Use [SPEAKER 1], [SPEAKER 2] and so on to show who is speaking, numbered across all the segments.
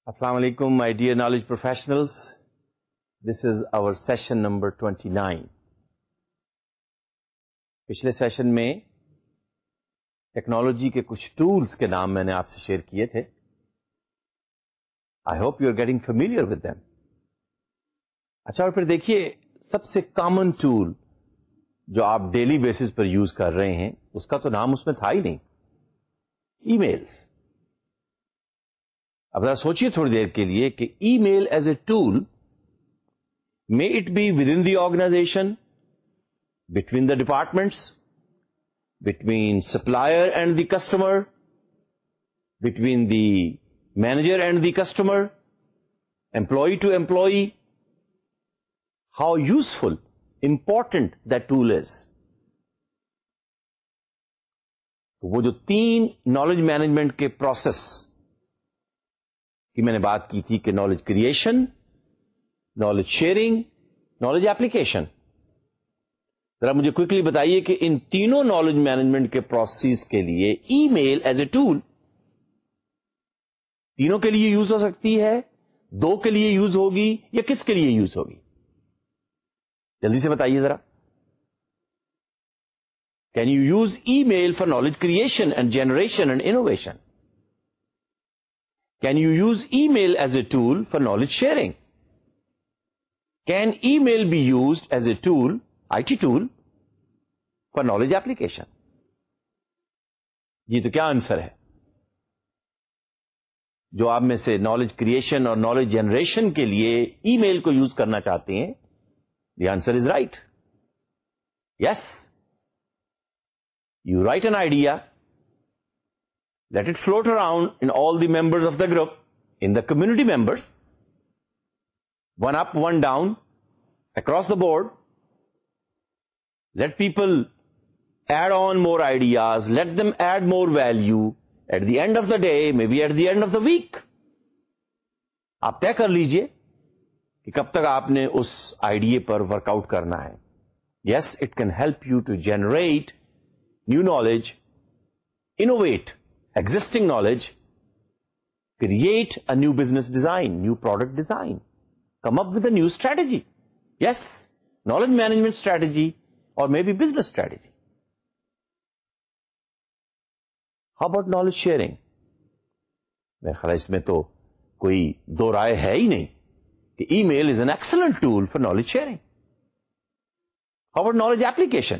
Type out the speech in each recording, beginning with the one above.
[SPEAKER 1] Assalamu alaikum, my dear knowledge professionals. This is our session number 29. पिछले session में technology के कुछ tools के नाम मैंने आपसे शेयर किए थे. I hope you are getting familiar with them. अच्छा, और फिर देखिए सबसे कॉमन टूल जो आप डेली बेसिस पर यूज कर रहे हैं उसका तो नाम उसमें था ही नहीं, ईमेल्स. अब जरा सोचिए थोड़ी देर के लिए कि email as a tool, may it be within the organization, between the departments, between supplier and the customer, between the manager and the customer, employee to employee, how useful, important that tool is. तो वो जो 3 knowledge management के process की मैंने बात की थी कि knowledge creation, knowledge sharing, knowledge application, जरा मुझे क्विकली बताइए कि इन तीनों नॉलेज मैनेजमेंट के प्रोसेस के लिए ईमेल एज ए टूल तीनों के लिए यूज हो सकती है, 2 के लिए यूज होगी या किसके लिए यूज होगी? जल्दी से बताइए जरा. Can you use email for knowledge creation and generation and innovation? Can you use email as a tool for knowledge sharing? Can email be used as a tool, IT tool, for knowledge application? जी, तो क्या answer है? जो आप में से knowledge creation और knowledge generation के लिए ईमेल को यूज करना चाहते हैं, the answer is right. Yes. You write an idea, let it float around in all the members of the group, in the community members, one up, one down, across the board. Let people add on more ideas, let them add more value at the end of the day, maybe at the end of the week. आप तय कर लीजिए कि कब तक आपने उस idea पर वर्कआउट करना है. Yes, it can help you to generate new knowledge, innovate existing knowledge, create a new business design, new product design, come up with a new strategy. Yes, knowledge management strategy, or maybe business strategy. How about knowledge sharing? मेरे ख्याल इसमें तो कोई दो राय है ही नहीं कि email is an excellent tool for knowledge sharing. How about knowledge application?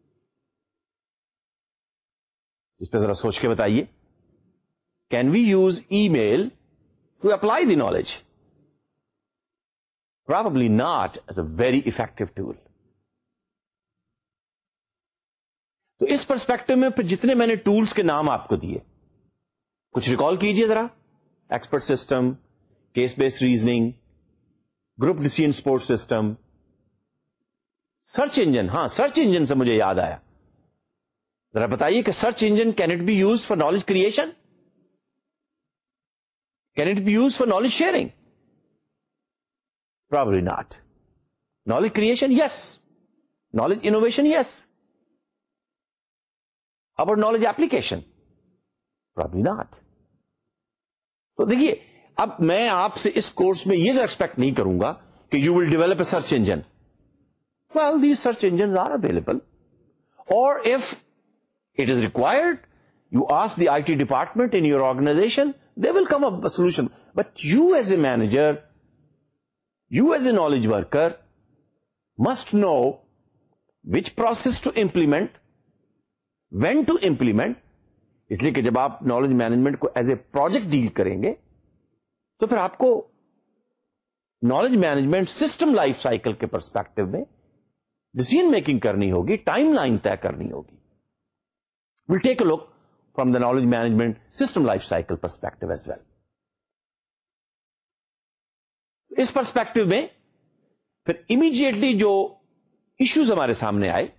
[SPEAKER 1] इस पर जरा सोच के बताइए. Can we use email to apply the knowledge? Probably not as a very effective tool. तो इस पर्सपेक्टिव में फिर जितने मैंने टूल्स के नाम आपको दिए, कुछ रिकॉल कीजिए जरा. Expert system, case based reasoning, group decision support system, search engine. हां, सर्च इंजन से मुझे याद आया. जरा बताइए कि search engine, can it be use for knowledge creation? Can it be use for knowledge sharing? Probably not. Knowledge creation, yes. Knowledge innovation, yes. How about knowledge application? Probably not. तो देखिए, अब मैं आपसे इस कोर्स में ये तो expect नहीं करूंगा कि you will develop a search engine. Well, these search engines are available. Or if it is required, you ask the IT department in your organization, they will come up with a solution. But you as a manager, you as a knowledge worker must know which process to implement, when to implement. इसलिए कि जब आप knowledge management को as a project deal करेंगे तो फिर आपको knowledge management system life cycle के पर्सपेक्टिव में डिसीजन मेकिंग करनी होगी, टाइमलाइन तय करनी होगी. Will take a look from the knowledge management system life cycle perspective as well. इस पर्सपेक्टिव में फिर इमीडिएटली जो इश्यूज हमारे सामने आए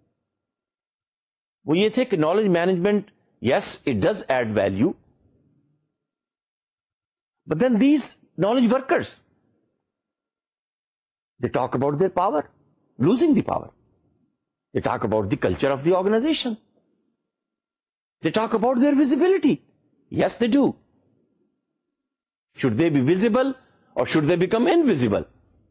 [SPEAKER 1] वो ये थे कि knowledge management, yes, it does add value, but then these knowledge workers, they talk about their power, losing the power. They talk about the culture of the organization. They talk about their visibility. Yes, they do. Should they be visible or should they become invisible?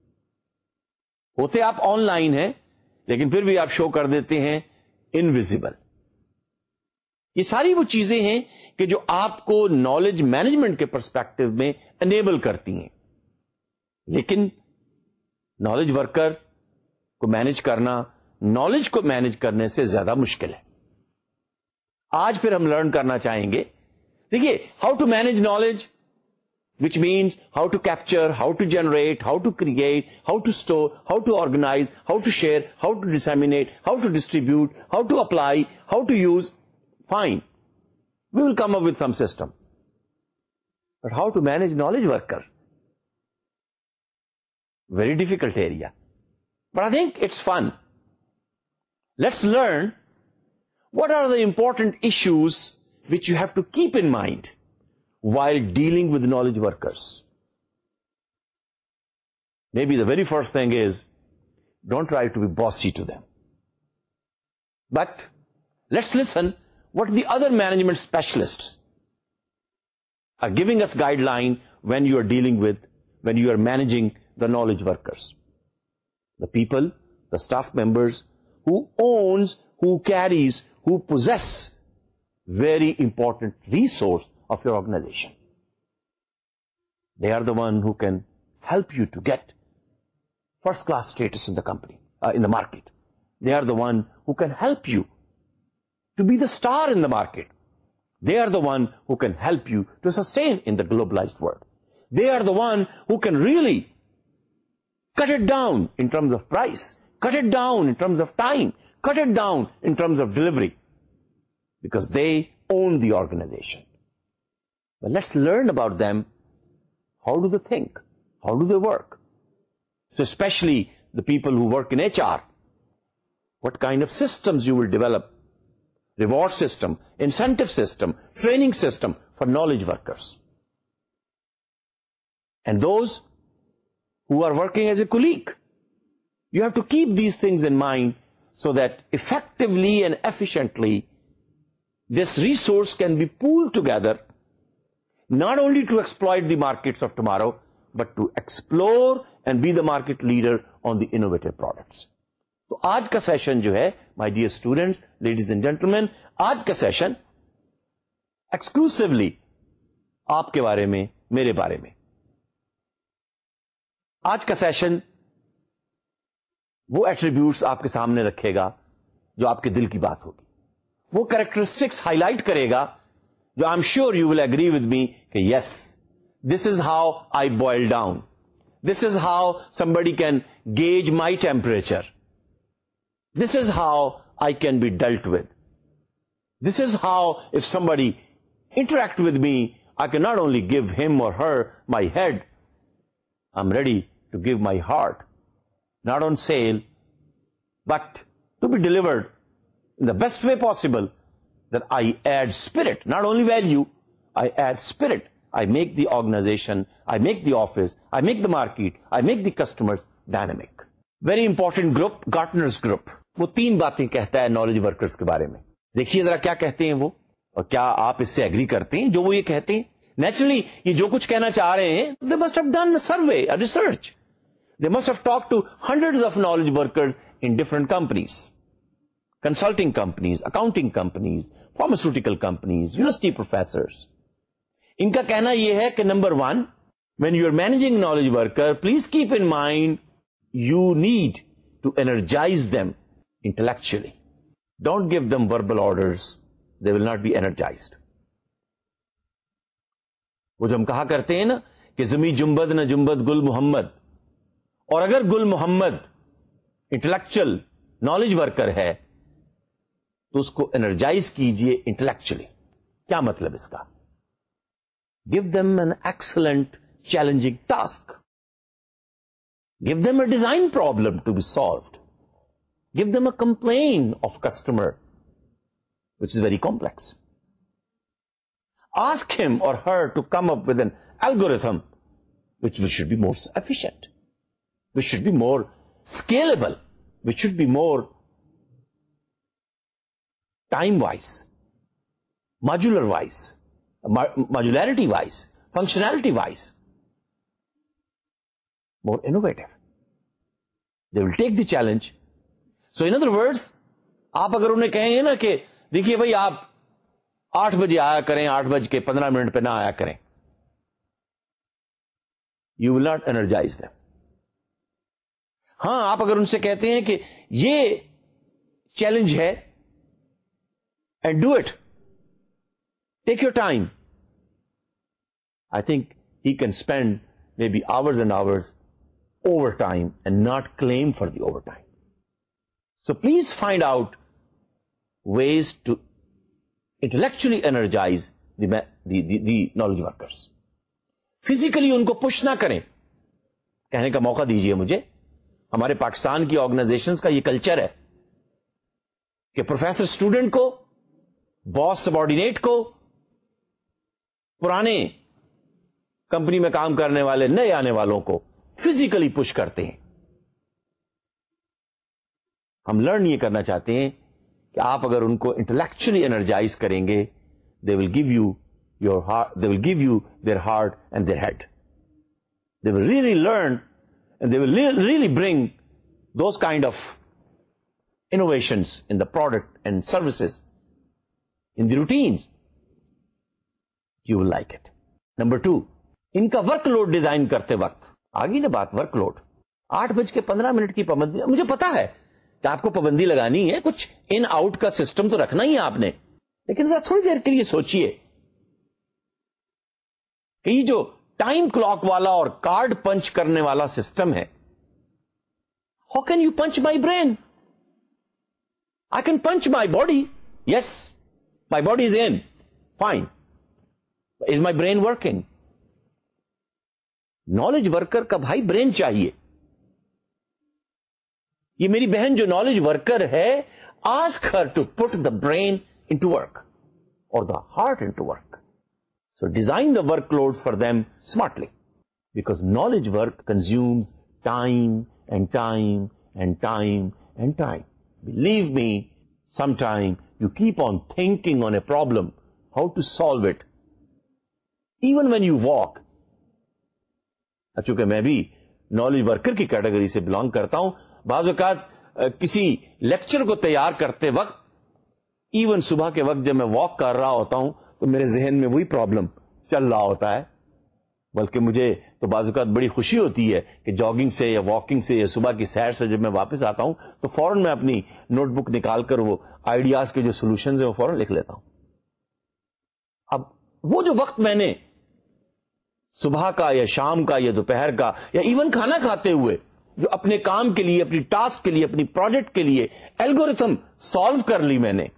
[SPEAKER 1] होते आप online हैं, लेकिन फिर भी आप show कर देते हैं इनविजिबल. ये सारी वो चीजें हैं कि जो आपको नॉलेज मैनेजमेंट के पर्सपेक्टिव में एनेबल करती हैं. लेकिन नॉलेज वर्कर को मैनेज करना नॉलेज को मैनेज करने से ज्यादा मुश्किल है. आज फिर हम लर्न करना चाहेंगे. देखिए, how to manage knowledge, which means how to capture, how to generate, how to create, how to store, how to organize, how to share, how to disseminate, how to distribute, how to apply, how to use. Fine. We will come up with some system. But how to manage knowledge worker? Very difficult area. But I think it's fun. Let's learn what are the important issues which you have to keep in mind while dealing with knowledge workers. Maybe the very first thing is, don't try to be bossy to them. But let's listen what the other management specialists are giving us guideline when you are dealing with, when you are managing the knowledge workers. The people, the staff members who owns, who carries, who possess very important resource of your organization. They are the one who can help you to get first class status in the company, in the market. They are the one who can help you to be the star in the market. They are the one who can help you to sustain in the globalized world. They are the one who can really cut it down in terms of price, cut it down in terms of time, cut it down in terms of delivery, because they own the organization. But let's learn about them. How do they think? How do they work? So especially the people who work in HR, what kind of systems you will develop? Reward system, incentive system, training system for knowledge workers. And those who are working as a colleague, you have to keep these things in mind so that effectively and efficiently this resource can be pooled together, not only to exploit the markets of tomorrow, but to explore and be the market leader on the innovative products. तो आज का session जो है, my dear students, ladies and gentleman, आज का session exclusively आपके बारे में, मेरे बारे में. आज का सेशन वो एट्रीब्यूट्स आपके सामने रखेगा जो आपके दिल की बात होगी. वो कैरेक्टरिस्टिक्स हाईलाइट करेगा जो I am sure you will agree with me कि yes, this is how I boil down, this is how somebody can gauge my temperature, this is how I can be dealt with. This is how, if somebody interact with me, I can not only give him or her my head, I'm ready to give my heart, not on sale, but to be delivered in the best way possible, that I add spirit, not only value, I add spirit. I make the organization, I make the office, I make the market, I make the customers dynamic. Very important group, Gartner's group. वो 3 बातें कहता है knowledge workers के बारे में. देखिए जरा क्या कहते हैं वो, और क्या आप इससे एग्री करते हैं जो वो ये कहते हैं. नेचुरली ये जो कुछ कहना चाह रहे हैं, they must have done a survey, a research. They must have talked to hundreds of knowledge workers in different companies, consulting companies, accounting companies, pharmaceutical companies, university professors. इनका कहना यह है कि number 1, when you are managing knowledge worker, please keep in mind you need to energize them intellectually. Don't give them verbal orders. They will not be energized. वो जो हम कहा करते हैं ना कि जमी जुम्बद न जुम्बद गुल मोहम्मद, और अगर गुल मोहम्मद इंटेलेक्चुअल नॉलेज वर्कर है तो उसको एनर्जाइज कीजिए इंटेलेक्चुअली. क्या मतलब इसका? Give them an excellent challenging task. Give them a design problem to be solved. Give them a complaint of customer, which is very complex. Ask him or her to come up with an algorithm which should be more efficient, which should be more scalable, which should be more time-wise, modular-wise, modularity-wise, functionality-wise. more innovative. They will take the challenge. So in other words, आप अगर उन्हें कहें ना कि देखिए भाई आप 8 बजे आया करें, 8:15 पे ना आया करें, you will not energize them. हां, आप अगर उनसे कहते हैं कि ये चैलेंज है and do it, take your time, I think he can spend maybe hours and hours overtime and not claim for the overtime. So please find out ways to intellectually energize the knowledge workers. Physically उनको push ना करें, कहने का मौका दीजिए मुझे. हमारे पाकिस्तान की ऑर्गेनाइजेशंस का ये कल्चर है कि प्रोफेसर स्टूडेंट को, बॉस सबॉर्डिनेट को, पुराने कंपनी में काम करने वाले नए आने वालों को फिजिकली पुश करते हैं. हम लर्न ये करना चाहते हैं कि आप अगर उनको इंटेलेक्चुअली एनर्जाइज करेंगे, they will give you your heart, they will give you their heart and their head. They will really learn and they will really bring those kind of innovations in the product and services, in the routines. You will like it. Number 2, इनका workload design करते वक्त, आगे ना बात workload, 8:15 की पाबंदी. मुझे पता है कि आपको पाबंदी लगानी है, कुछ इन आउट का सिस्टम तो रखना ही है आपने, लेकिन जरा थोड़ी देर के लिए सोचिए कि ये जो टाइम क्लॉक वाला और कार्ड पंच करने वाला सिस्टम है, how can you punch my brain? I can punch my body, yes, my body is in, fine, is my brain working? Knowledge worker का भाई ब्रेन चाहिए. ये मेरी बहन जो नॉलेज वर्कर है, ask her to put the brain into work और the heart into work. So design the workloads for them smartly, because knowledge work consumes time and time and time and time. Believe me, sometime you keep on thinking on a problem, how to solve it. Even when you walk. चूंकि मैं भी knowledge worker की category से belong करता हूं, बाज़ औक़ात किसी लेक्चर को तैयार करते वक्त, इवन सुबह के वक्त जब मैं वॉक कर रहा होता हूं, तो मेरे जहन में वही प्रॉब्लम चल रहा होता है. बल्कि मुझे तो बाज़ औक़ात बड़ी खुशी होती है कि जॉगिंग से या वॉकिंग से या सुबह की सैर से जब मैं वापस आता हूं, तो फौरन मैं अपनी नोटबुक निकालकर वो आइडियाज के जो सॉल्यूशंस है वो फौरन लिख लेता हूं. अब वो जो वक्त मैंने सुबह का या शाम का या दोपहर का या इवन खाना खाते हुए जो अपने काम के लिए, अपनी टास्क के लिए, अपनी प्रोजेक्ट के लिए एल्गोरिथम सॉल्व कर ली मैंने,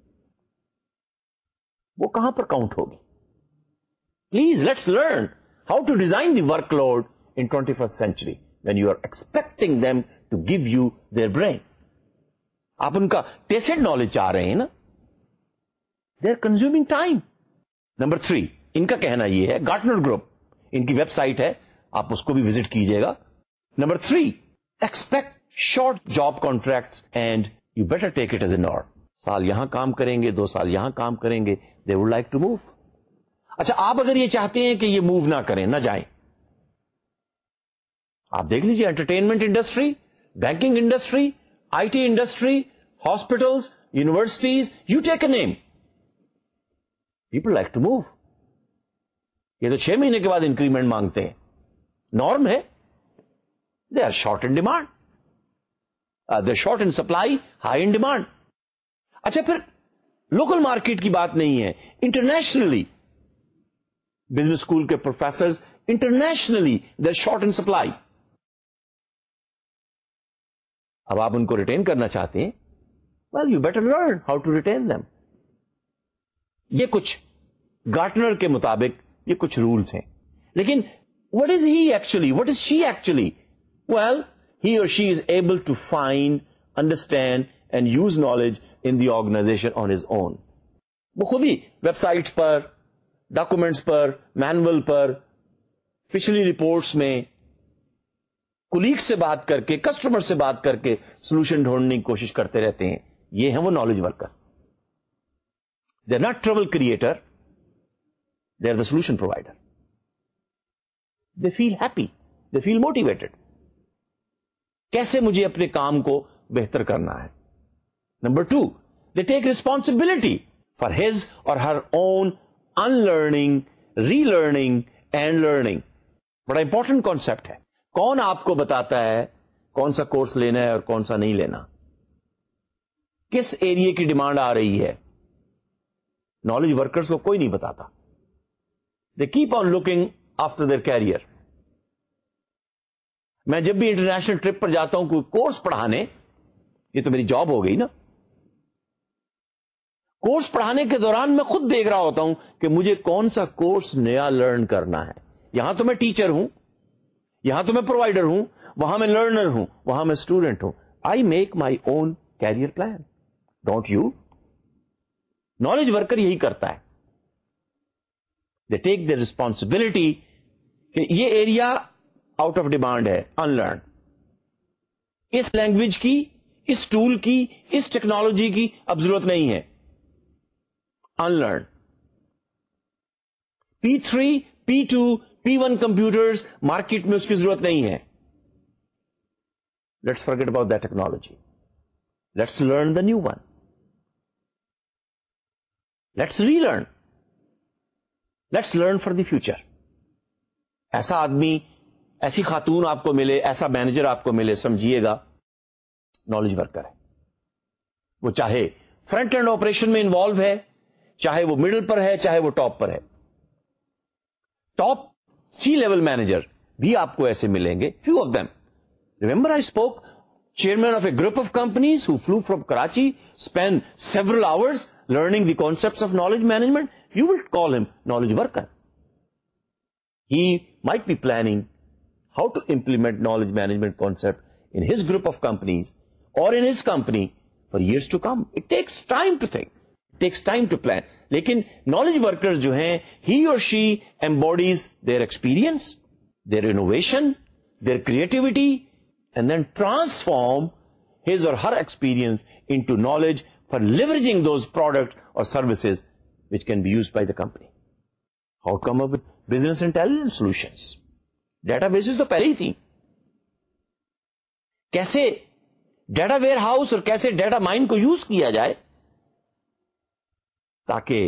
[SPEAKER 1] वो कहां पर काउंट होगी? Please let's learn how to design the workload in 21st century when you are expecting them to give you their brain. आप उनका टेस्टेड नॉलेज चाह रहे हैं ना, they are consuming time. Number 3, इनका कहना यह है, गार्टनर ग्रुप, इनकी वेबसाइट है, आप उसको भी विजिट कीजिएगा. Number 3, expect short job contracts and you better take it as a norm. साल यहां काम करेंगे, 2 साल यहां काम करेंगे, they would like to move. अच्छा, आप अगर ये चाहते हैं कि ये मूव ना करें, ना जाएं, आप देख लीजिए entertainment industry, banking industry, IT industry, hospitals, universities, you take a name, people like to move. ये तो 6 महीने के बाद इंक्रीमेंट मांगते हैं, नॉर्म है. They are short in demand, they are short in supply, high in demand. अच्छा, फिर लोकल मार्केट की बात नहीं है, इंटरनेशनली बिजनेस स्कूल के professor internationally they are short in supply. अब आप उनको रिटेन करना चाहते हैं, well you better learn how to retain them. ये कुछ गार्टनर के मुताबिक ये कुछ रूल्स हैं, लेकिन what is he actually, what is she actually? Well, he और she is able to find, understand and use knowledge in the organization on his own. वो खुद ही वेबसाइट्स पर, डॉक्यूमेंट्स पर, मैनुअल पर, पिछली रिपोर्ट्स में कुलीग से बात करके, कस्टमर से बात करके सोल्यूशन ढूंढने की कोशिश करते रहते हैं. ये हैं वो knowledge worker. They are not trouble creator, they are the solution provider. They feel happy, they feel motivated. कैसे मुझे अपने काम को बेहतर करना है। Number 2, they take responsibility for his और her own unlearning, relearning and learning. बड़ा इंपॉर्टेंट कॉन्सेप्ट है। कौन आपको बताता है कौन सा कोर्स लेना है और कौन सा नहीं लेना, किस एरिया की डिमांड आ रही है? नॉलेज वर्कर्स को कोई नहीं बताता। They keep on looking after their career. मैं जब भी इंटरनेशनल ट्रिप पर जाता हूं कोई कोर्स पढ़ाने, ये तो मेरी जॉब हो गई ना, कोर्स पढ़ाने के दौरान मैं खुद देख रहा होता हूं कि मुझे कौन सा कोर्स नया लर्न करना है। यहां तो मैं टीचर हूं, यहां तो मैं प्रोवाइडर हूं, वहां मैं लर्नर हूं, वहां मैं स्टूडेंट हूं। I make my own career plan, don't you? Knowledge worker यही करता है। दे टेक द रिस्पॉन्सिबिलिटी कि ये एरिया आउट ऑफ डिमांड है, अनलर्न। इस लैंग्वेज की, इस टूल की, इस टेक्नोलॉजी की अब जरूरत नहीं है, unlearn. P3, P2, P1 computers market में उसकी जरूरत नहीं है। Let's forget about that technology, let's learn the new one, let's relearn, let's learn for the future. ऐसा आदमी, ऐसी खातून आपको मिले, ऐसा मैनेजर आपको मिले, समझिएगा नॉलेज वर्कर है। वो चाहे फ्रंट एंड ऑपरेशन में इंवॉल्व है, चाहे वो मिडिल पर है, चाहे वो टॉप पर है। टॉप C-level मैनेजर भी आपको ऐसे मिलेंगे, few of them. Remember I spoke, chairman of a group of companies who flew from Karachi, spent several hours learning the concepts of knowledge management. You will call him knowledge worker. He might be planning how to implement knowledge management concept in his group of companies or in his company for years to come. It takes time to think. It takes time to plan. लेकिन knowledge workers जो हैं, he or she embodies their experience, their innovation, their creativity, and then transform his or her experience into knowledge for leveraging those products or services which can be used by the company. How to come up with business intelligence solutions? Databases तो पहले ही थी। कैसे data ware house और कैसे data mine को use किया जाए ताकि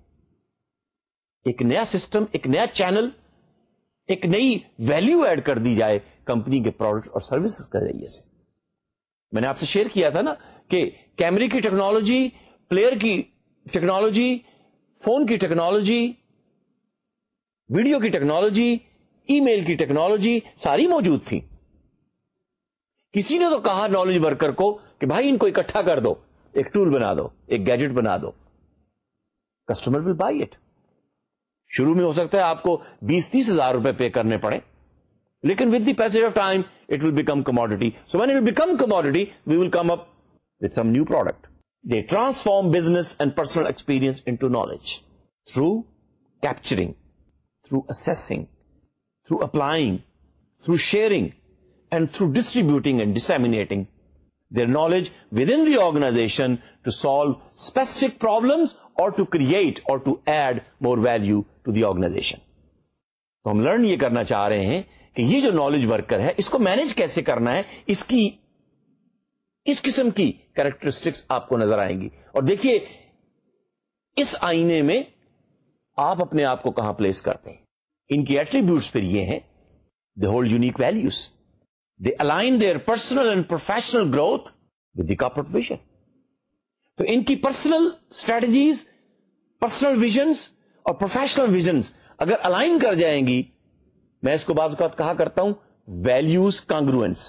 [SPEAKER 1] एक नया सिस्टम, एक नया चैनल, एक नई वैल्यू ऐड कर दी जाए कंपनी के प्रोडक्ट और सर्विसेज के जरिए से। मैंने आपसे शेयर किया था ना कि कैमरे की टेक्नोलॉजी, प्लेयर की टेक्नोलॉजी, फोन की टेक्नोलॉजी, वीडियो की टेक्नोलॉजी, ईमेल की टेक्नोलॉजी सारी मौजूद थी। किसी ने तो कहा नॉलेज वर्कर को कि भाई इनको इकट्ठा कर दो, एक टूल बना दो, एक गैजेट बना दो। Customer will buy it. शुरू में हो सकता है आपको 20-30 हजार रुपए पे करने पड़े, लेकिन with the passage of time it will become commodity. So when it will become commodity, we will come up with some new product. They transform business and personal experience into knowledge through capturing, through assessing, through applying, through sharing, and through distributing and disseminating their knowledge within the organization to solve specific problems or to create or to add more value to the organization. तो हम learn ये करना चाह रहे हैं कि ये जो नॉलेज वर्कर है इसको मैनेज कैसे करना है, इसकी इस किस्म की कैरेक्टरिस्टिक्स आपको नजर आएंगी। और देखिए इस आईने में आप अपने आप को कहां प्लेस करते हैं। इनकी एट्रीब्यूट्स फिर ये हैं, they hold unique values, they align their personal and professional growth with the corporate vision. तो इनकी पर्सनल स्ट्रेटजीज, पर्सनल विजन्स और प्रोफेशनल विजन्स अगर अलाइन कर जाएंगी, मैं इसको बात कहा करता हूं वैल्यूज कांग्रुएंस,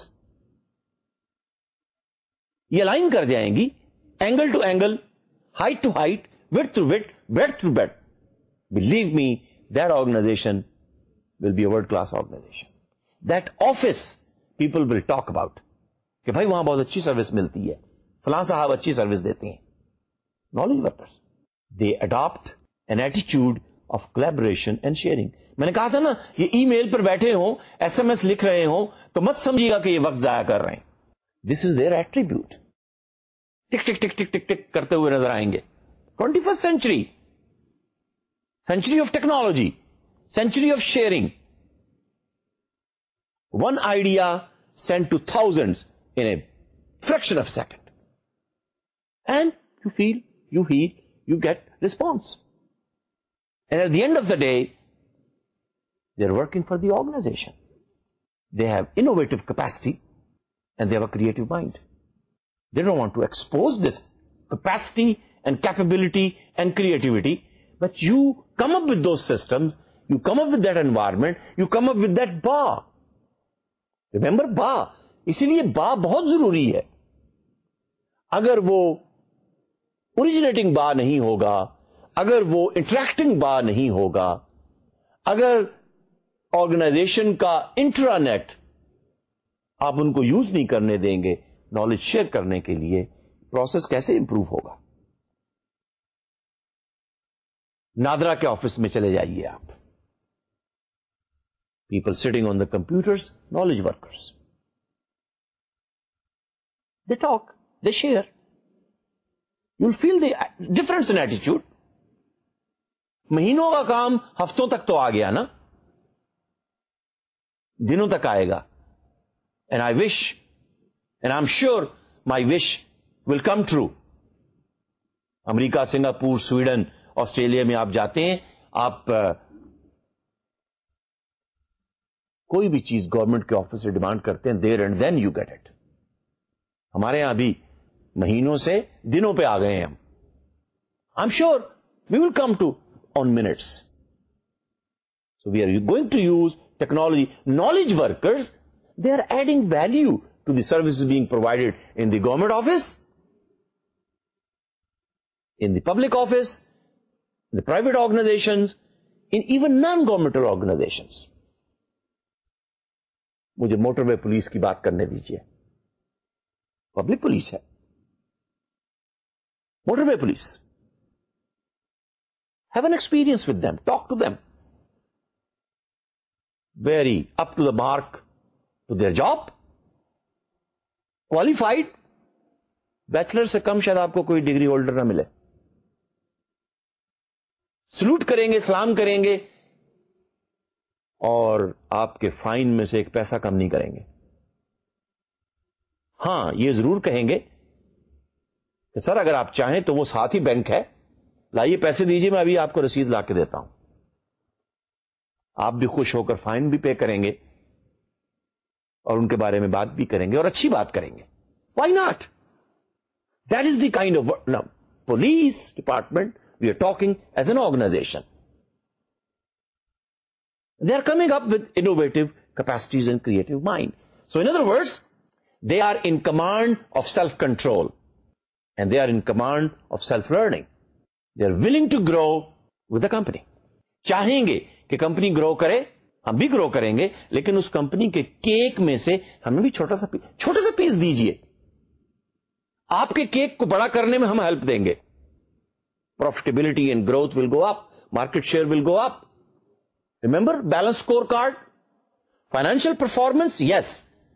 [SPEAKER 1] ये अलाइन कर जाएंगी angle to angle, height to height, width to width, breadth to breadth, believe me that organization will be a world class organization. That office people will talk about कि भाई वहां बहुत अच्छी सर्विस मिलती है, फलां साहब अच्छी सर्विस देते हैं। Knowledge workers they adopt an attitude of collaboration and sharing. मैंने कहा था ना, ये ईमेल पर बैठे हो, SMS लिख रहे हो तो मत समझिएगा कि ये वक्त जाया कर रहे हैं। This is their attribute. टिक टिक टिक टिक टिक टिक करते हुए नजर आएंगे। 21st century, century of technology, century of sharing. One idea sent to thousands in a fraction of a second. And you feel, you heal, you get response. And at the end of the day, they're working for the organization. They have innovative capacity and they have a creative mind. They don't want to expose this capacity and capability and creativity, but you come up with those systems, you come up with that environment, you come up with that bar. Remember bar? इसीलिए बा बहुत जरूरी है. अगर वो originating बा नहीं होगा, अगर वो इंटरैक्टिंग बा नहीं होगा, अगर ऑर्गेनाइजेशन का इंट्रानेट आप उनको यूज नहीं करने देंगे नॉलेज शेयर करने के लिए, प्रोसेस कैसे इंप्रूव होगा? नादरा के ऑफिस में चले जाइए आप. People sitting on the computers, knowledge workers. They talk, they share. You'll feel the difference in attitude. महीनों का काम हफ्तों तक तो आ गया ना, दिनों तक आएगा. And I wish, and I'm sure my wish will come true. America, Singapore, Sweden, Australia में आप जाते हैं, आप कोई भी चीज गवर्नमेंट के ऑफिस से डिमांड करते हैं, there and then you get it. हमारे यहां भी महीनों से दिनों पे आ गए हैं हम. I am sure we will come to on minutes. So we are going to use technology. Knowledge workers, they are adding value to the services being provided in the government office, in the public office, in the private organizations, in even non-governmental organizations. मुझे motorway police की बात करने दीजिए. Public police है, motorway police. Have an experience with them, talk to them. Very up to the mark to their job, qualified. Bachelor से कम शायद आपको कोई डिग्री होल्डर ना मिले. सलूट करेंगे, सलाम करेंगे और आपके फाइन में से एक पैसा कम नहीं करेंगे. हां, ये जरूर कहेंगे कि सर अगर आप चाहें तो वो साथ ही बैंक है, लाइए पैसे दीजिए, मैं अभी आपको रसीद ला के देता हूं. आप भी खुश होकर फाइन भी पे करेंगे और उनके बारे में बात भी करेंगे और अच्छी बात करेंगे. Why not? That is the kind of now, police department we are talking as an organization. They are coming up with innovative capacities and creative mind. So in other words, they are in command of self-control and they are in command of self-learning. They are willing to grow with the company. चाहेंगे कि company grow करे, हम भी grow करेंगे, लेकिन उस company के cake में से हमें भी छोटा सा पीस दीजिए. आपके केक को बड़ा करने में हम हेल्प देंगे. Profitability and growth will go up, market share will go up. Remember balance score card, financial performance. Yes,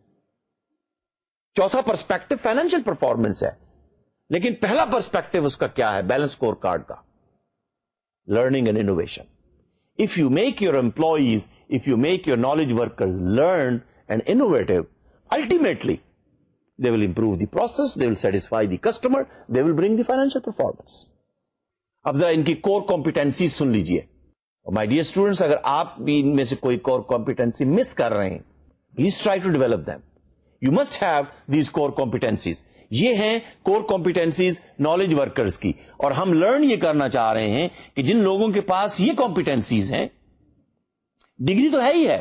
[SPEAKER 1] चौथा पर्सपेक्टिव फाइनेंशियल परफॉर्मेंस है, लेकिन पहला पर्सपेक्टिव उसका क्या है? बैलेंस स्कोर कार्ड का, learning and innovation. If you make your employees, if you make your knowledge workers learn and innovative, ultimately they will improve the process, they will satisfy the customer, they will bring the financial performance. अब जरा इनकी core competencies सुन लीजिए. My dear students, अगर आप भी इनमें से कोई core competency मिस कर रहे हैं, please try to develop them. You must have these core competencies. ये हैं कोर कॉम्पिटेंसीज नॉलेज वर्कर्स की. और हम लर्न ये करना चाह रहे हैं कि जिन लोगों के पास ये कॉम्पिटेंसीज हैं, डिग्री तो है ही है,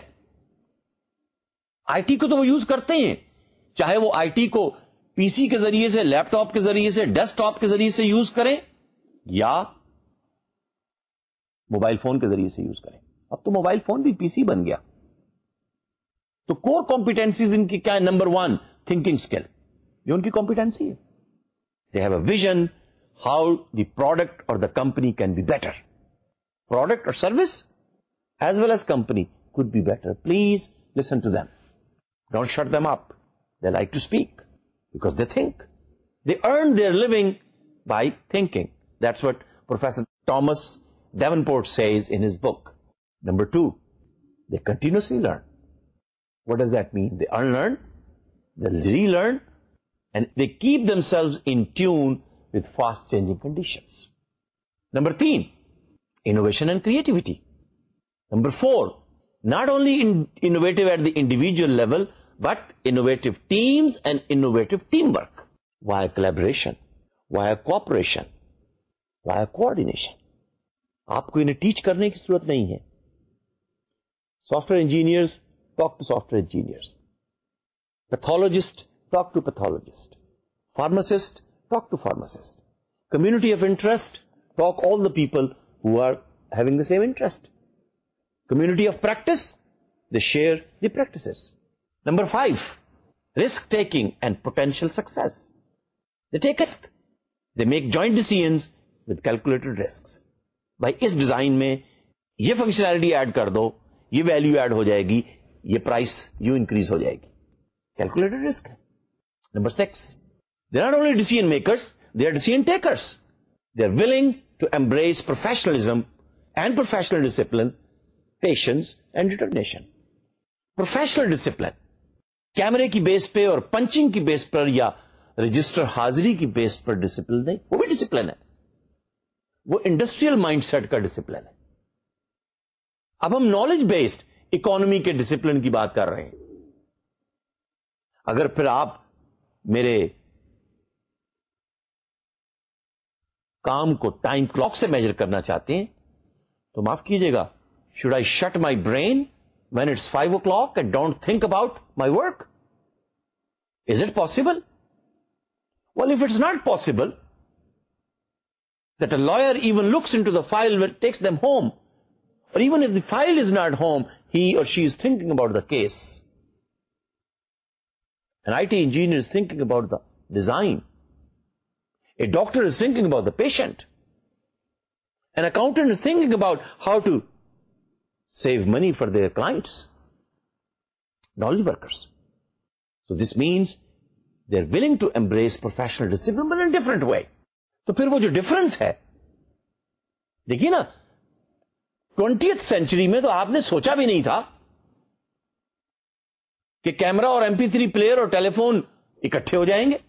[SPEAKER 1] आईटी को तो वो यूज करते हैं, चाहे वो आईटी को पीसी के जरिए से, लैपटॉप के जरिए से, डेस्कटॉप के जरिए से यूज करें या मोबाइल फोन के जरिए से यूज करें. अब तो मोबाइल फोन भी पीसी बन गया. तो कोर कॉम्पिटेंसीज इनकी क्या है? Number 1, thinking skill. ये उनकी कॉम्पिटेंसी है. They have a vision how the product और the company can be better. Product और service as well as company could be better. Please listen to them. Don't shut them up. They like to speak because they think. They earn their living by thinking. That's what professor Thomas Davenport says in his book. Number 2, they continuously learn. What does that mean? They unlearn They'll relearn and they keep themselves in tune with fast changing conditions. Number 3, innovation and creativity. Number 4, not only innovative at the individual level, but innovative teams and innovative teamwork via collaboration, via cooperation, via coordination. आपको इन्हें teach करने की जरूरत नहीं है. Software engineers talk to software engineers. Pathologist talk to pathologist. Pharmacist talk to pharmacist. Community of interest talk all the people who are having the same interest. Community of practice, they share the practices. Number 5, risk taking and potential success. They take risk. They make joint decisions with calculated risks. भाई इस design में ये functionality add कर दो, ये value add हो जाएगी, ये प्राइस यूं इंक्रीज हो जाएगी. कैलकुलेटेड रिस्क है. Number 6, they are not only decision makers, they are decision takers. They are willing to embrace professionalism and professional discipline, patience and determination. Professional discipline, कैमरे की base पे और पंचिंग की base पर या रजिस्टर हाजिरी की बेस पर डिसिप्लिन नहीं, वो भी डिसिप्लिन है. वो इंडस्ट्रियल माइंडसेट का डिसिप्लिन है. अब हम नॉलेज बेस्ड इकोनॉमी के डिसिप्लिन की बात कर रहे हैं. अगर फिर आप मेरे काम को टाइम क्लॉक से मेजर करना चाहते हैं तो माफ कीजिएगा, should I shut my brain when it's 5 o'clock and don't think about my work? Is it possible? Well, if it's not possible that a lawyer even looks into the file when it takes them home, or even if the file is not home, he or she is thinking about the case. An IT engineer is thinking about the design. A doctor is thinking about the patient. An accountant is thinking about how to save money for their clients. Knowledge workers. So this means they're willing to embrace professional discipline but in a different way. तो फिर वो जो difference है, देखिए ना, 20th century में तो आपने सोचा भी नहीं था कि कैमरा और MP3 प्लेयर और टेलीफोन इकट्ठे हो जाएंगे.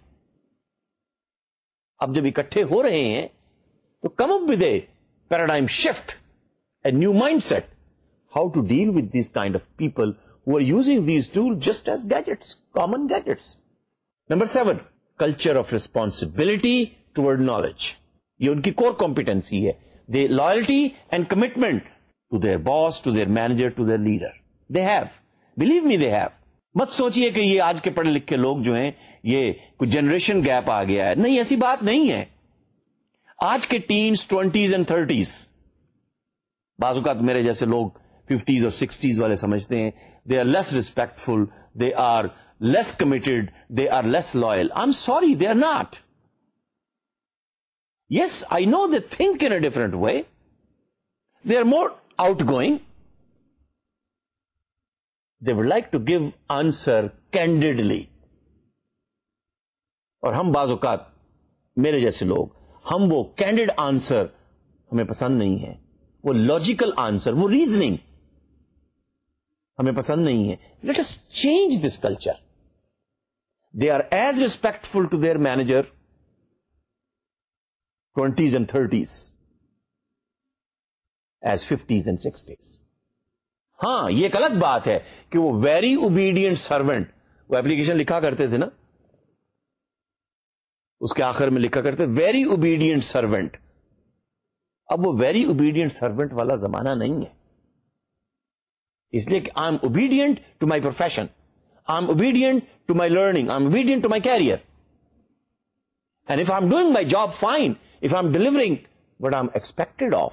[SPEAKER 1] अब जब इकट्ठे हो रहे हैं तो come up with a paradigm shift, a new mindset, how to deal with these kind of people who are using these tools just as gadgets, common gadgets. Number 7, culture of responsibility toward knowledge. ये उनकी core competency है. They loyalty and commitment to their boss, to their manager, to their leader. They have. Believe me, they have. मत सोचिए कि ये आज के पढ़े लिखे लोग जो हैं, ये कुछ जनरेशन गैप आ गया है. नहीं, ऐसी बात नहीं है. आज के टीन्स 20s and 30s, बाजुकात मेरे जैसे लोग 50s और 60s वाले समझते हैं, they are less respectful, they are less committed, they are less loyal. I'm sorry, they are not. Yes, I know they think in a different way. They are more outgoing. They would like to give answer candidly. और हम बाजुकात मेरे जैसे लोग, हम वो candid answer हमें पसंद नहीं है. वो लॉजिकल आंसर, वो रीजनिंग हमें पसंद नहीं है. Let us change this culture. They are as respectful to their manager 20s and 30s as 50s and 60s. हां, यह एक अलग बात है कि वो वेरी ओबीडियंट सर्वेंट, वो एप्लीकेशन लिखा करते थे ना, उसके आखिर में लिखा करते वेरी ओबीडियंट सर्वेंट. अब वो वेरी ओबीडियंट सर्वेंट वाला जमाना नहीं है. इसलिए कि I am obedient to my profession, I am obedient to my learning, I am obedient to my career. And if I am doing my job fine, if I am delivering what I am expected of,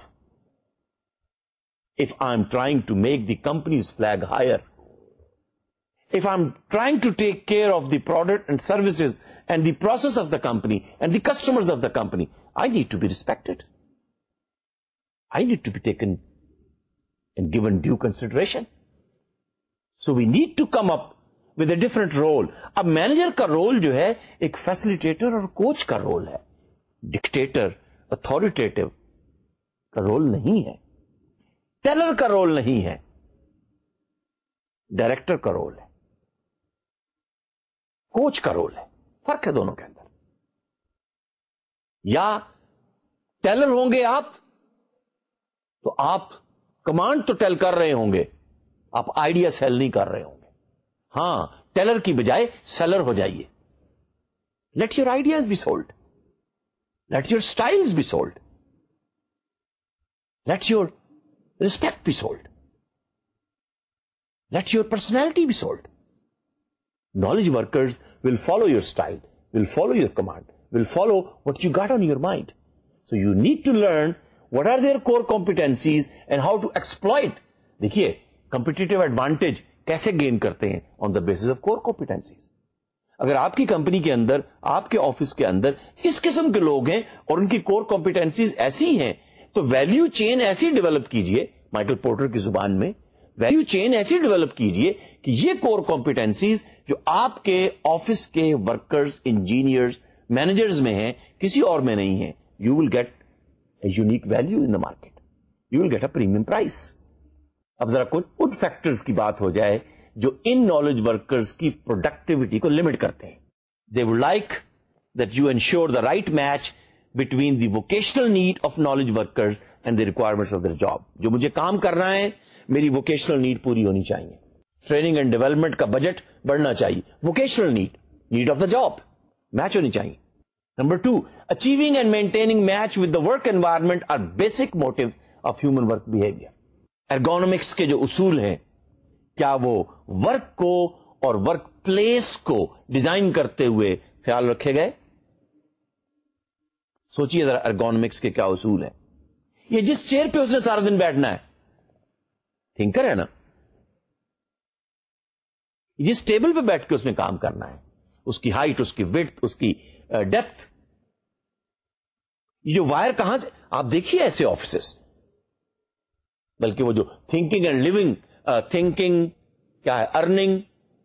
[SPEAKER 1] if I'm trying to make the company's flag higher, if I'm trying to take care of the product and services and the process of the company and the customers of the company, I need to be respected. I need to be taken and given due consideration. So we need to come up with a different role. अब manager का role जो है एक facilitator और coach का role है. Dictator, authoritative का role नहीं है. टेलर का रोल नहीं है, डायरेक्टर का रोल है. कोच का रोल है, फर्क है दोनों के अंदर। या टेलर होंगे आप, तो आप कमांड तो टेल कर रहे होंगे, आप आइडिया सेल नहीं कर रहे होंगे। हां, टेलर की बजाय सेलर हो जाइए। Let your ideas be sold, let your styles be sold, let your respect be sold, let your personality be sold. Knowledge workers will follow your style, will follow your command, will follow what you got on your mind. So you need to learn what are their core competencies and how to exploit. देखिए, competitive advantage कैसे gain करते हैं on the basis of core competencies. अगर आपकी company के अंदर, आपके office के अंदर इस किस्म के लोग हैं और उनकी core competencies ऐसी हैं, तो वैल्यू चेन ऐसी डेवलप कीजिए, माइकल पोर्टर की जुबान में वैल्यू चेन ऐसी डेवलप कीजिए कि ये कोर कॉम्पिटेंसीज जो आपके ऑफिस के वर्कर्स, इंजीनियर्स, मैनेजर्स में हैं, किसी और में नहीं है, you will get a unique value in the market, you will get a premium price. अब जरा कुछ उन फैक्टर्स की बात हो जाए जो इन नॉलेज वर्कर्स की प्रोडक्टिविटी को लिमिट करते हैं। They would like that you ensure the right match between the vocational need of knowledge workers and the requirements of their job. जो मुझे काम करना है, मेरी वोकेशनल नीड पूरी होनी चाहिए, ट्रेनिंग एंड डेवलपमेंट का बजट बढ़ना चाहिए, vocational need of the job match होनी चाहिए। Number 2, achieving and maintaining match with the work environment are basic motives of human work behaviour. Ergonomics के जो उसूल हैं, क्या वो वर्क को और वर्क प्लेस को डिजाइन करते हुए ख्याल रखे गए? सोचिए जरा, एर्गोनॉमिक्स के क्या उसूल हैं। ये जिस चेयर पे उसने सारा दिन बैठना है, थिंकर है ना, जिस टेबल पे बैठ के उसने काम करना है, उसकी हाइट, उसकी विड्थ, उसकी डेप्थ, ये जो वायर कहां से, आप देखिए ऐसे ऑफिसेस, बल्कि वो जो थिंकिंग एंड लिविंग, थिंकिंग क्या है, earning,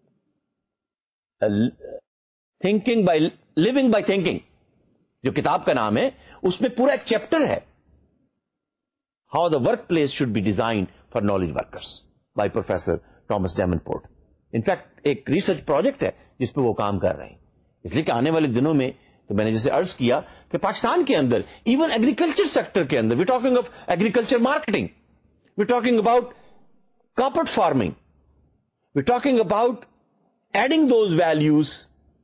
[SPEAKER 1] thinking by living by thinking, जो किताब का नाम है, उसमें पूरा एक चैप्टर है, how the work place should be design for knowledge workers by professor Thomas Davenport. In fact एक रिसर्च प्रोजेक्ट है जिस पे वो काम कर रहे हैं। इसलिए कि आने वाले दिनों में, तो मैंने जैसे अर्ज किया कि पाकिस्तान के अंदर इवन एग्रीकल्चर सेक्टर के अंदर, we talking of agriculture marketing, we talking about corporate farming, we talking about adding those values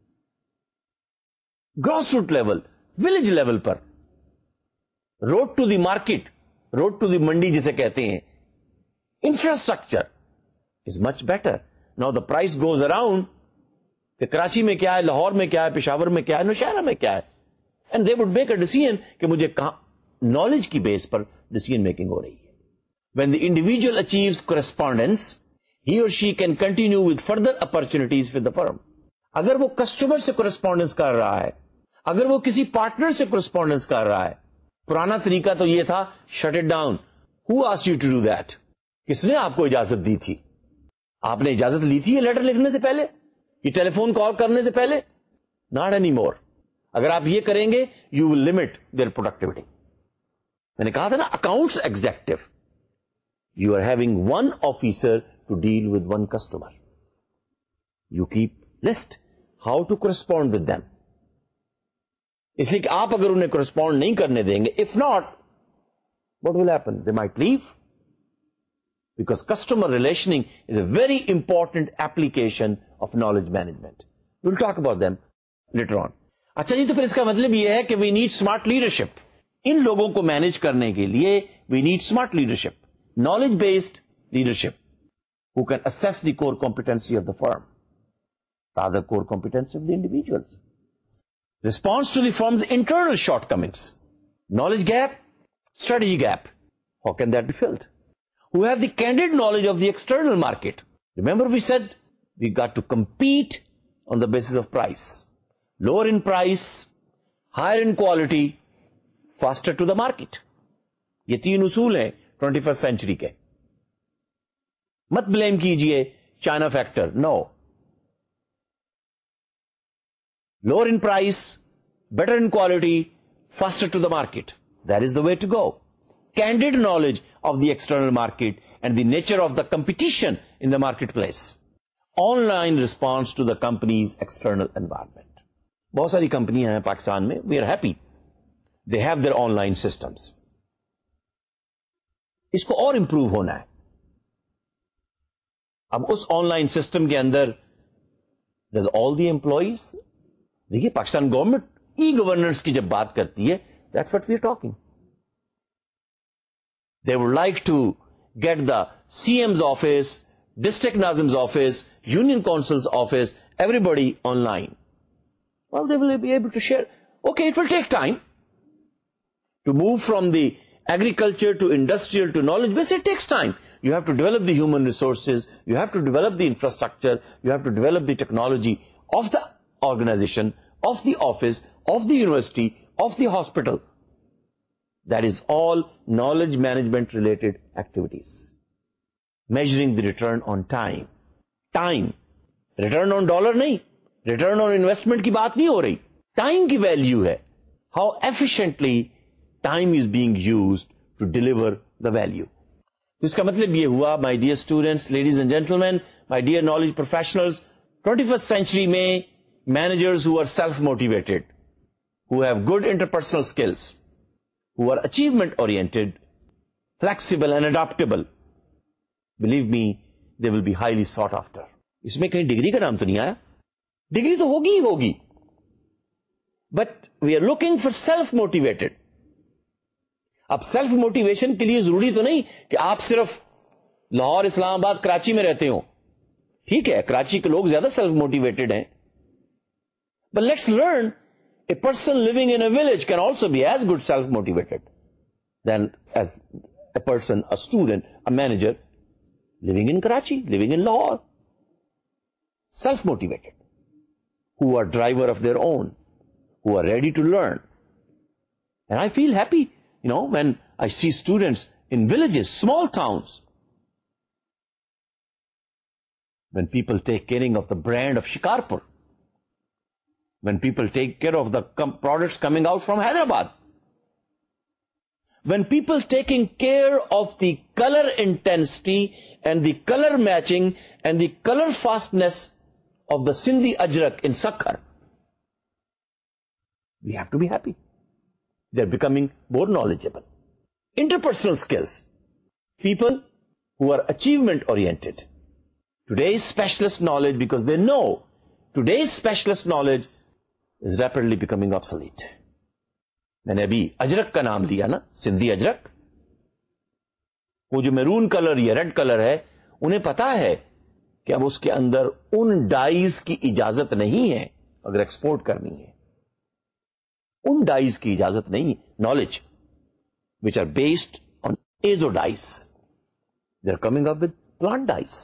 [SPEAKER 1] gross root level, village level पर, road to the market, road to the mandi जिसे कहते हैं, infrastructure is much better. Now the price goes around कि कराची में क्या है, लाहौर में क्या है, पेशावर में क्या है, नौशहरा में क्या है, and they would make a decision कि मुझे कहां, नॉलेज की बेस पर डिसीजन मेकिंग हो रही है। When the individual achieves correspondence, he और she can continue with further opportunities with the firm. अगर वो कस्टमर से कोरेस्पॉन्डेंस कर रहा है, अगर वो किसी पार्टनर से कोरेस्पॉन्डेंस कर रहा है, पुराना तरीका तो ये था, shut it down. Who asked you to do that? किसने आपको इजाजत दी थी? आपने इजाजत ली थी ये लेटर लिखने से पहले, ये टेलीफोन कॉल करने से पहले? Not any more. अगर आप ये करेंगे, you will limit their productivity. मैंने कहा था ना, accounts executive, you are having one officer to deal with one customer, you keep list how to correspond with them. इसलिए कि आप अगर उन्हें कोरेस्पॉन्ड नहीं करने देंगे, if not, what will happen? They might leave, because customer relationing is a very important application of knowledge management. We'll talk about them later on. अच्छा जी, तो फिर इसका मतलब यह है कि we need smart leadership. इन लोगों को मैनेज करने के लिए we need smart leadership, knowledge based leadership, who can assess the core competency of the firm, rather core competency of the individuals. Response to the firm's internal shortcomings, knowledge gap, strategy gap. How can that be filled? Who have the candid knowledge of the external market. Remember we said we got to compete on the basis of price. Lower in price, higher in quality, faster to the market. ये 3 उसूल हैं 21st century के। मत blame कीजिए China factor, no. Lower in price, better in quality, faster to the market. That is the way to go. Candid knowledge of the external market and the nature of the competition in the marketplace. Online response to the companies external environment. बहुत सारी कंपनियां हैं पाकिस्तान में, we are happy, they have their online systems. इसको और improve होना है। अब उस ऑनलाइन सिस्टम के अंदर डज ऑल द एम्प्लॉइज, देखिए पाकिस्तान गवर्नमेंट ई गवर्नेंस की जब बात करती है, that's what we are talking. They would like to get the CM's office, district नाजिम्स office, union councils office, everybody online. Well, they will be able to share. Okay, it will take time to move from the agriculture to industrial to knowledge base. It takes time. You have to develop the human resources. You have to develop the infrastructure. You have to develop the technology of the organization, of the office, of the university, of the hospital. That is all knowledge management related activities. Measuring the return on time. Time. Return on dollar nahi. Return on investment की बात नहीं हो रही, time की value है। How efficiently time is being used to deliver the value. तो इसका मतलब यह हुआ, my dear students, ladies and gentleman, my dear knowledge professionals, 21st century में managers who are self motivated, who have good interpersonal skills, who are achievement oriented, flexible and adaptable, believe me, they will be highly sought after. इसमें कहीं degree का नाम तो नहीं आया, degree तो होगी ही होगी, but we are looking for self motivated. अब सेल्फ मोटिवेशन के लिए जरूरी तो नहीं कि आप सिर्फ लाहौर, इस्लामाबाद, कराची में रहते हो। ठीक है, कराची के लोग ज्यादा सेल्फ मोटिवेटेड हैं, but let's learn a person living in a village can also be as good self motivated then as a person, a student, a manager living in Karachi, living in Lahore. Self-motivated, who are driver of their own, who are ready to learn. And I feel happy, when I see students in villages, small towns, when people take caring of the brand of Shikarpur, when people take care of the products coming out from Hyderabad, when people taking care of the color intensity and the color matching and the color fastness of the Sindhi Ajrak in Sakhar, we have to be happy. They're becoming more knowledgeable. Interpersonal skills. People who are achievement oriented. Today's specialist knowledge, because they know today's specialist knowledge is rapidly becoming obsolete. मैंने अभी अजरक का नाम लिया ना, सिंधी अजरक, वो जो maroon colour या red colour है, उन्हें पता है कि अब उसके अंदर उन डाइज की इजाजत नहीं है अगर एक्सपोर्ट करनी है। उन डाइज की इजाजत नहीं, knowledge which are based on azo dyes, they are coming up with plant dyes.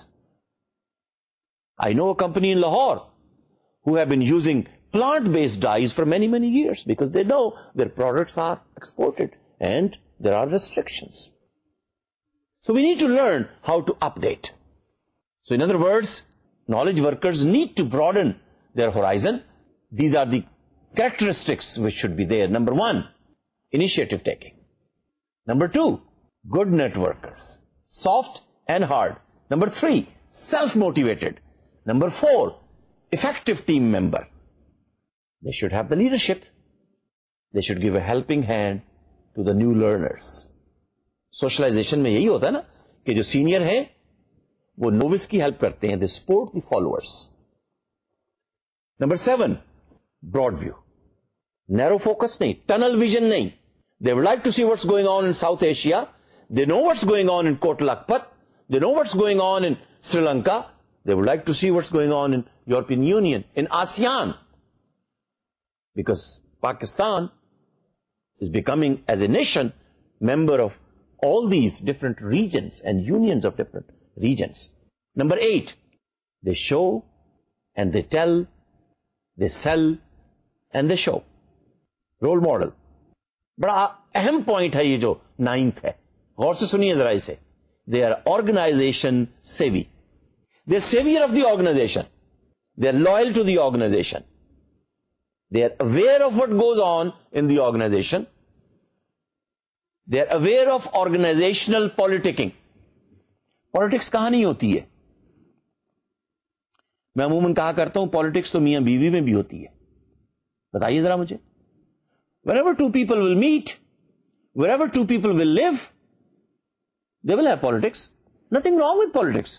[SPEAKER 1] I know a company in Lahore who have been using plant-based dyes for many, many years because they know their products are exported and there are restrictions. So we need to learn how to update. So in other words, knowledge workers need to broaden their horizon. These are the characteristics which should be there. Number 1, initiative taking. Number 2, good networkers, soft and hard. Number 3, self-motivated. Number 4, effective team member. They should have the leadership. They should give a helping hand to the new learners. Socialization में यही होता है ना कि जो senior हैं वो novice की हेल्प करते हैं. They support the followers. Number 7, broad view. Narrow focus नहीं, tunnel vision नहीं. They would like to see what's going on in South Asia. They know what's going on in Kota Lakpat. They know what's going on in Sri Lanka. They would like to see what's going on in European Union, in ASEAN. Because Pakistan is becoming, as a nation, member of all these different regions and unions of different regions. Number 8, they show and they tell, they sell and they show. Role model. बड़ा अहम point है ये जो 9th है, गौर से सुनिए जरा इसे. They are organization savvy. They're savior of the organization. They're loyal to the organization. They are aware of what goes on in the organization. They are aware of organizational politicking. Politics कहां नहीं होती है. मैं अमूमन कहा करता हूं politics तो मियां बीवी में भी होती है। बताइए जरा मुझे, wherever two people will meet, wherever two people will live, they will have politics. Nothing wrong with politics.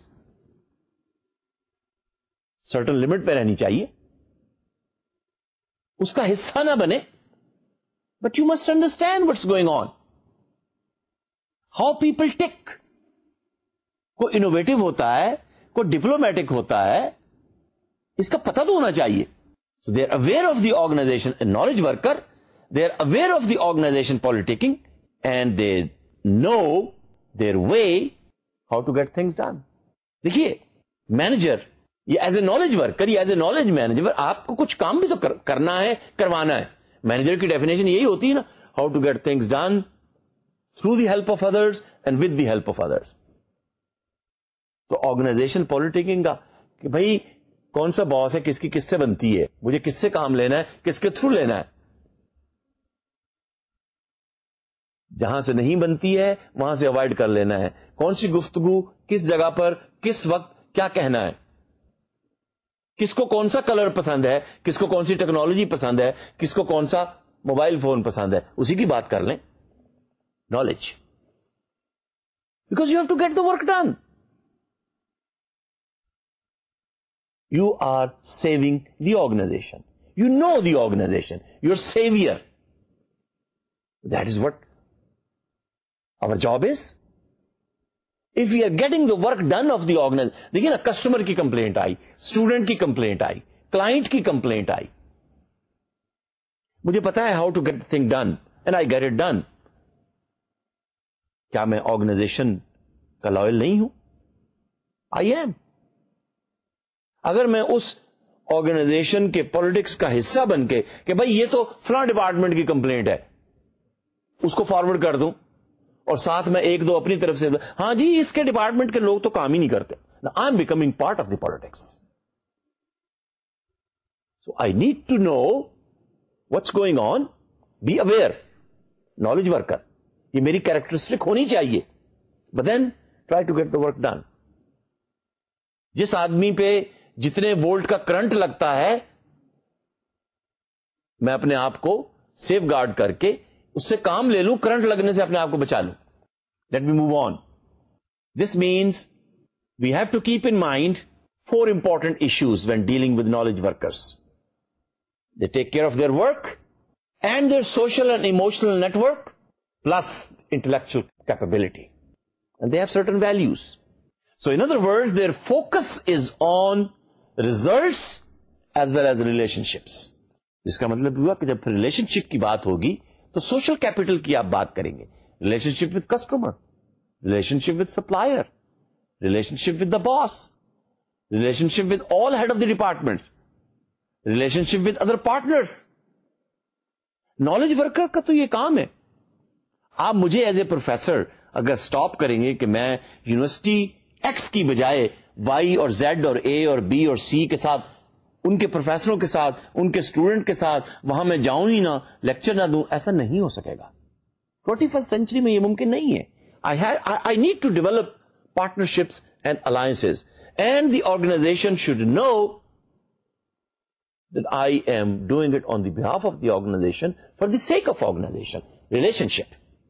[SPEAKER 1] Certain limit पे रहनी चाहिए, उसका हिस्सा ना बने, but you must understand what's going on. How people tick. कोई इनोवेटिव होता है, कोई डिप्लोमेटिक होता है, इसका पता तो होना चाहिए. So they are aware of the organization, a knowledge worker, they are aware of the organization politicking, and they know their way how to get things done. देखिए, मैनेजर ये एज ए नॉलेज वर्कर, ये as a knowledge manager आपको कुछ काम भी तो करना है, करवाना है. मैनेजर की डेफिनेशन यही होती है ना, how to get things done through the help of others and with the help of others. तो ऑर्गेनाइजेशन पॉलिटिकिंग का कि भाई कौन सा बॉस है, किसकी किससे बनती है, मुझे किससे काम लेना है, किसके थ्रू लेना है, जहां से नहीं बनती है वहां से अवॉइड कर लेना है, कौन सी गुफ्तगू किस जगह पर किस वक्त क्या कहना है, किसको कौन सा कलर पसंद है, किसको कौन सी टेक्नोलॉजी पसंद है, किसको कौन सा मोबाइल फोन पसंद है, उसी की बात कर लें. Knowledge, because you have to get the work done. You are saving the organization. You know the organization. You're savior. That is what our job is. If we are getting the work done of the organization, देखिए ना, customer की complaint आई, student की complaint आई, client की complaint आई, मुझे पता है how to get the thing done and I get it done. क्या मैं ऑर्गेनाइजेशन का लॉयल नहीं हूं? I am. अगर मैं उस ऑर्गेनाइजेशन के पॉलिटिक्स का हिस्सा बन के कि भाई ये तो फलां डिपार्टमेंट की कंप्लेंट है, उसको फॉरवर्ड कर दूं और साथ में एक दो अपनी तरफ से, हां जी इसके डिपार्टमेंट के लोग तो काम ही नहीं करते, I am becoming part of the politics. So I need to know what's going on, be aware, knowledge worker, ये मेरी कैरेक्टरिस्टिक होनी चाहिए. But then try to get the work done. जिस आदमी पे जितने वोल्ट का करंट लगता है, मैं अपने आप को सेफ गार्ड करके उससे काम ले लूं, करंट लगने से अपने आप को बचा लूं. Let me move on. This means we have to keep in mind 4 important issues when dealing with knowledge workers. They take care of their work and their social and emotional network plus intellectual capability, and they have certain values. So in other words, their focus is on results as well as relationships. इसका मतलब हुआ कि जब relationship की बात होगी तो social capital की आप बात करेंगे. Relationship with customer, relationship with supplier, relationship with the boss, relationship with all head of the department, relationship with other partners. Knowledge worker का तो ये काम है. आप मुझे एज ए प्रोफेसर अगर स्टॉप करेंगे कि मैं यूनिवर्सिटी एक्स की बजाय वाई और जेड और ए और बी और सी के साथ, उनके प्रोफेसरों के साथ, उनके स्टूडेंट के साथ वहां मैं जाऊं ही ना, लेक्चर ना दूं, ऐसा नहीं हो सकेगा. 21st सेंचुरी में यह मुमकिन नहीं है. I need to develop partnerships and alliances, and the organisation should know that I am doing it on the behalf of the organisation for the sake of organisation. Relationship,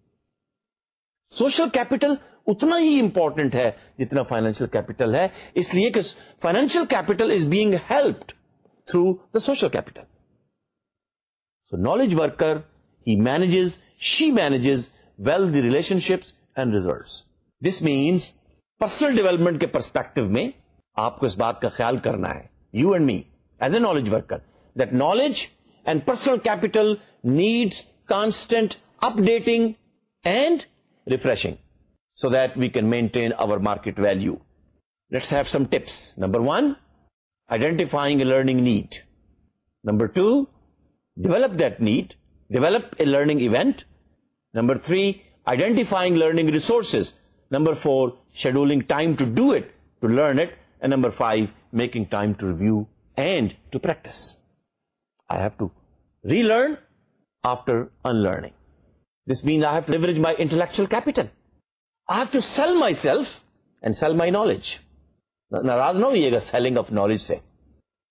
[SPEAKER 1] social capital उतना ही important है जितना financial capital है, इसलिए कि financial capital is being helped through the social capital. So knowledge worker, he manages, she manages well the relationships and results. This means personal development के perspective में आपको इस बात का ख्याल करना है, you and me as a knowledge worker, that knowledge and personal capital needs constant updating and refreshing so that we can maintain our market value. Let's have some tips. Number 1, identifying a learning need. Number 2, develop that need, develop a learning event. Number 3, identifying learning resources. Number 4, scheduling time to do it, to learn it. And number 5, making time to review and to practice. I have to relearn after unlearning. This means I have to leverage my intellectual capital. I have to sell myself and sell my knowledge. नाराज ना होइएगा selling of knowledge से.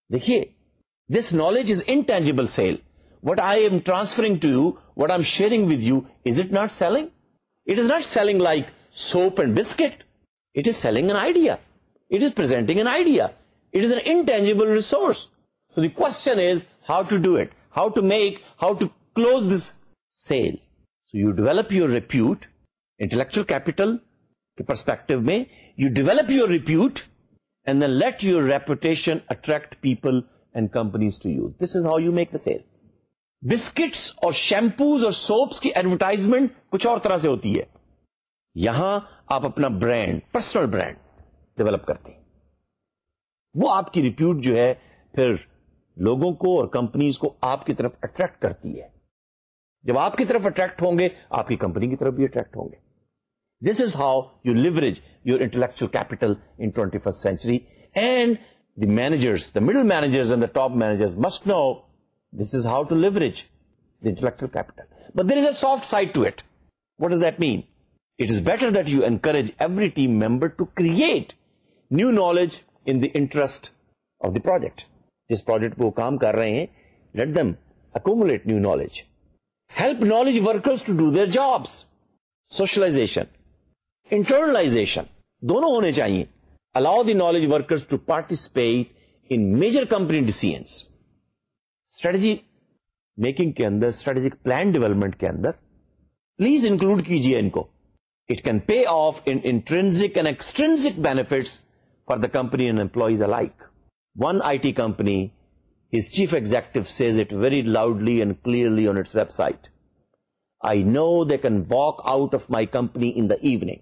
[SPEAKER 1] देखिए, this knowledge is intangible sale. What I am transferring to you, what I'm sharing with you, is it not selling? It is not selling like soap and biscuit. It is selling an idea. It is presenting an idea. It is an intangible resource. So the question is how to do it, how to close this sale. So you develop your repute, intellectual capital के perspective में, you develop your repute and then let your reputation attract people and companies to you. This is how you make the sale. Biscuits और shampoos और soaps की advertisement कुछ और तरह से होती है. यहां आप अपना ब्रांड, पर्सनल ब्रांड डेवलप करते हैं. वो आपकी रिप्यूट जो है फिर लोगों को और कंपनीज को आपकी तरफ अट्रैक्ट करती है. जब आपकी तरफ अट्रैक्ट होंगे, आपकी कंपनी की तरफ भी अट्रैक्ट होंगे. This is how you leverage your intellectual capital in 21st century. And the managers, the middle managers and the top managers must know this is how to leverage the intellectual capital. But there is a soft side to it. What does that mean? It is better that you encourage every team member to create new knowledge in the interest of the project. जिस project पे वो काम कर रहे हैं, let them accumulate new knowledge. Help knowledge workers to do their jobs. Socialization, internalization, दोनों होने चाहिए. Allow the knowledge workers to participate in major company decisions. Strategy making के अंदर, स्ट्रेटेजिक प्लान डेवलपमेंट के अंदर प्लीज इंक्लूड कीजिए इनको. It can pay off in intrinsic and extrinsic benefits for the company and employees alike. One IT company, his chief executive says it very loudly and clearly on its website. I know they can walk out of my company in the evening.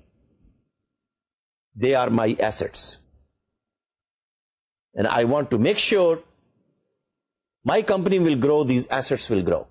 [SPEAKER 1] They are my assets and I want to make sure my company will grow, these assets will grow.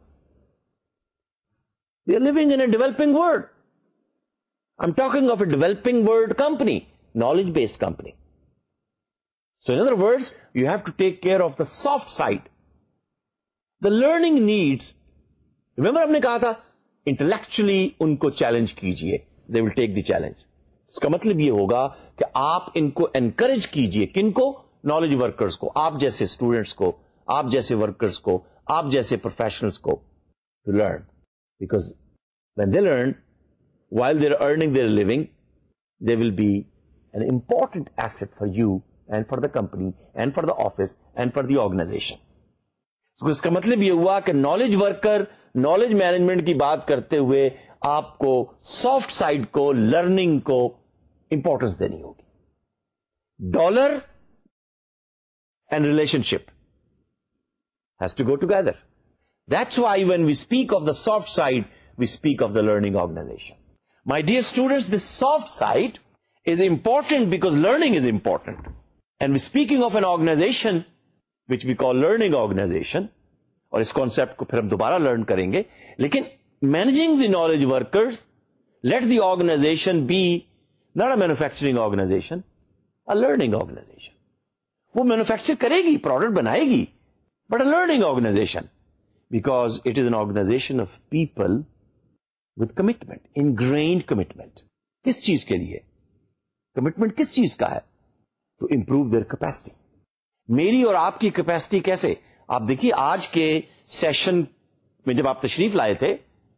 [SPEAKER 1] We are living in a developing world. I'm talking of a developing world company, knowledge-based company. So in other words, you have to take care of the soft side. The learning needs, remember हमने कहा था, intellectually उनको challenge कीजिए. They will take the challenge. इसका मतलब ये होगा कि आप इनको encourage कीजिए. किनको? Knowledge workers को, आप जैसे students को, आप जैसे वर्कर्स को, आप जैसे प्रोफेशनल्स को, to learn. Because when they learn, while they're earning their living, they will be an important asset for you and for the company and for the office and for the organization. So इसका मतलब यह हुआ कि knowledge worker, knowledge management की बात करते हुए आपको सॉफ्ट साइड को, लर्निंग को इंपॉर्टेंस देनी होगी. Dollar and relationship has to go together. That's why when we speak of the soft side, we speak of the learning organization. My dear students, this soft side is important because learning is important. And we're speaking of an organization which we call learning organization. और इस concept को फिर हम दोबारा learn करेंगे. लेकिन managing the knowledge workers, let the organization be not a manufacturing organization, a learning organization. वो manufacture करेगी, product बनाएगी, but a learning organization, because it is an organization of people with commitment, ingrained commitment. किस चीज के लिए? Commitment किस चीज का है? To improve their capacity. मेरी और आपकी capacity कैसे? आप देखिए आज के सेशन में जब आप तशरीफ लाए थे,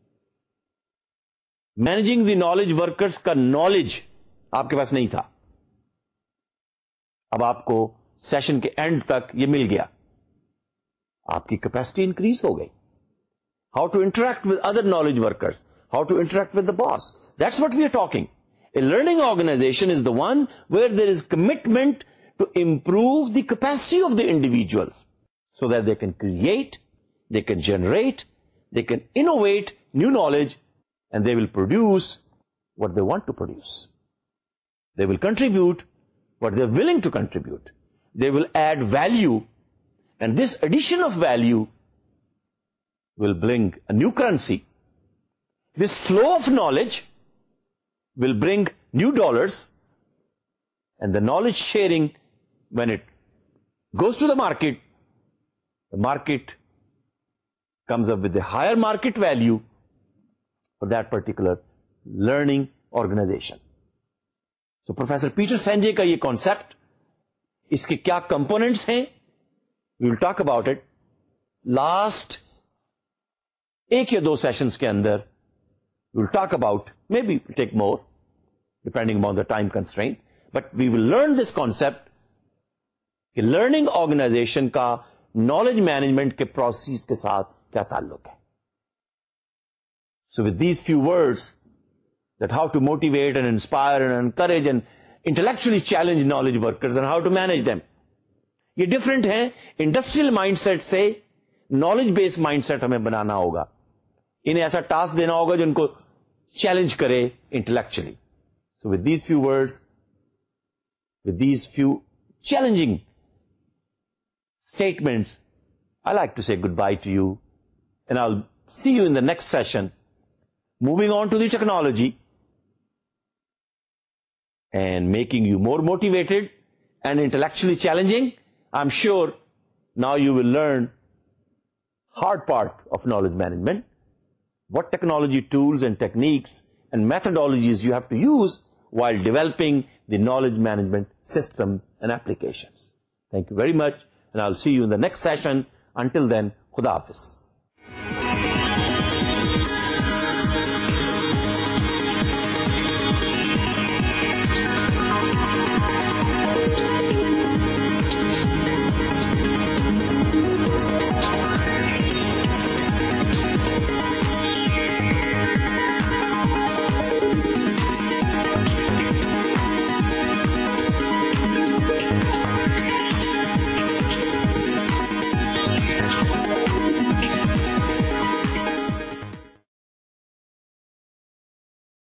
[SPEAKER 1] मैनेजिंग द नॉलेज वर्कर्स का नॉलेज आपके पास नहीं था. अब आपको सेशन के एंड तक ये मिल गया. आपकी कैपेसिटी इंक्रीज हो गई. How to interact with other knowledge workers, how to interact with the boss, that's what we are talking. A learning organisation is the one where there is commitment to improve the capacity of the individuals so that they can create, they can generate, they can innovate new knowledge and they will produce what they want to produce. They will contribute what they're willing to contribute. They will add value, and this addition of value will bring a new currency. This flow of knowledge will bring new dollars, and the knowledge sharing, when it goes to the market comes up with a higher market value for that particular learning organization. So Professor Peter Senge का ये concept, इसके क्या components हैं, we will talk about it. Last 1 या 2 sessions के अंदर we will talk about, maybe it will take more depending upon the time constraint, but we will learn this concept कि learning organisation का knowledge management के process के साथ क्या ताल्लुक है. So with these few words, that how to motivate and inspire and encourage and intellectually challenge knowledge workers and how to manage them. ये different है इंडस्ट्रियल माइंडसेट से नॉलेज बेस्ड माइंडसेट हमें बनाना होगा. इन्हें ऐसा टास्क देना होगा जो इनको चैलेंज करे intellectually. So with these few words, with these few challenging statements, I like to say goodbye to you, and I'll see you in the next session. Moving on to the technology and making you more motivated and intellectually challenging. I'm sure now you will learn hard part of knowledge management, what technology tools and techniques and methodologies you have to use while developing the knowledge management systems and applications. Thank you very much, and I'll see you in the next session. Until then, Khuda Hafiz.